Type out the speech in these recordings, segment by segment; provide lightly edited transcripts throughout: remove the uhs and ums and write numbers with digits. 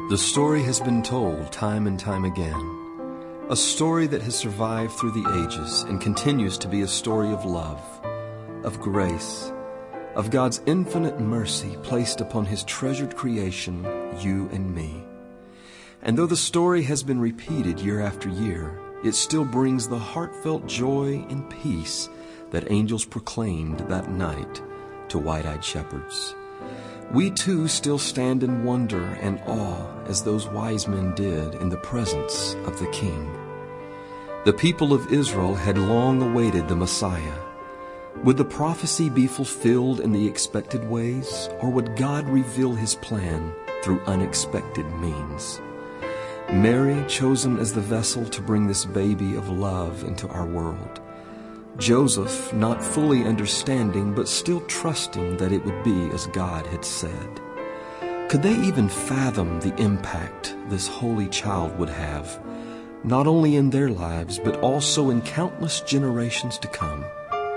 The story has been told time and time again. A story that has survived through the ages and continues to be a story of love, of grace, of God's infinite mercy placed upon His treasured creation, you and me. And though the story has been repeated year after year, it still brings the heartfelt joy and peace that angels proclaimed that night to white-eyed shepherds. We too still stand in wonder and awe as those wise men did in the presence of the King. The people of Israel had long awaited the Messiah. Would the prophecy be fulfilled in the expected ways, or would God reveal His plan through unexpected means? Mary, chosen as the vessel to bring this baby of love into our world. Joseph, not fully understanding but still trusting that it would be as God had said. Could they even fathom the impact this holy child would have, not only in their lives but also in countless generations to come?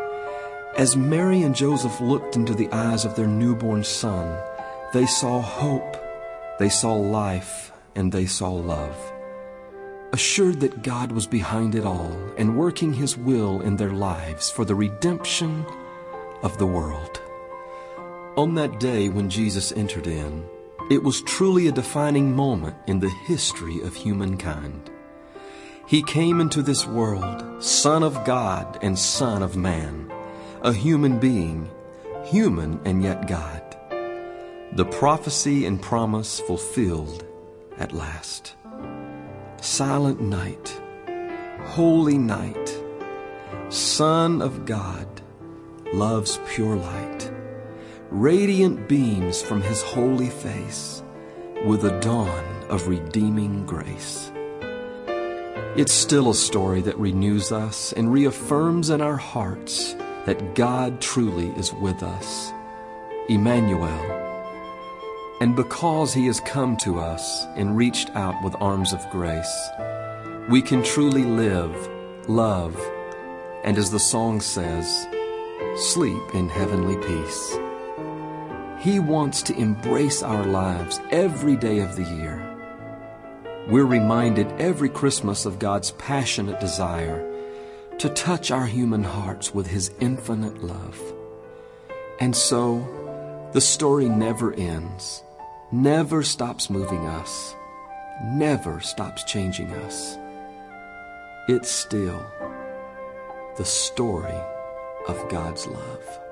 As Mary and Joseph looked into the eyes of their newborn son, they saw hope, they saw life, and they saw love. Assured that God was behind it all and working His will in their lives for the redemption of the world. On that day when Jesus entered in, it was truly a defining moment in the history of humankind. He came into this world, Son of God and Son of man, a human being, human and yet God. The prophecy and promise fulfilled at last. Silent night, holy night, Son of God, love's pure light, radiant beams from His holy face, with a dawn of redeeming grace. It's still a story that renews us and reaffirms in our hearts that God truly is with us, Emmanuel. And because He has come to us and reached out with arms of grace, we can truly live, love, and as the song says, sleep in heavenly peace. He wants to embrace our lives every day of the year. We're reminded every Christmas of God's passionate desire to touch our human hearts with His infinite love. And so, the story never ends, never stops moving us, never stops changing us. It's still the story of God's love.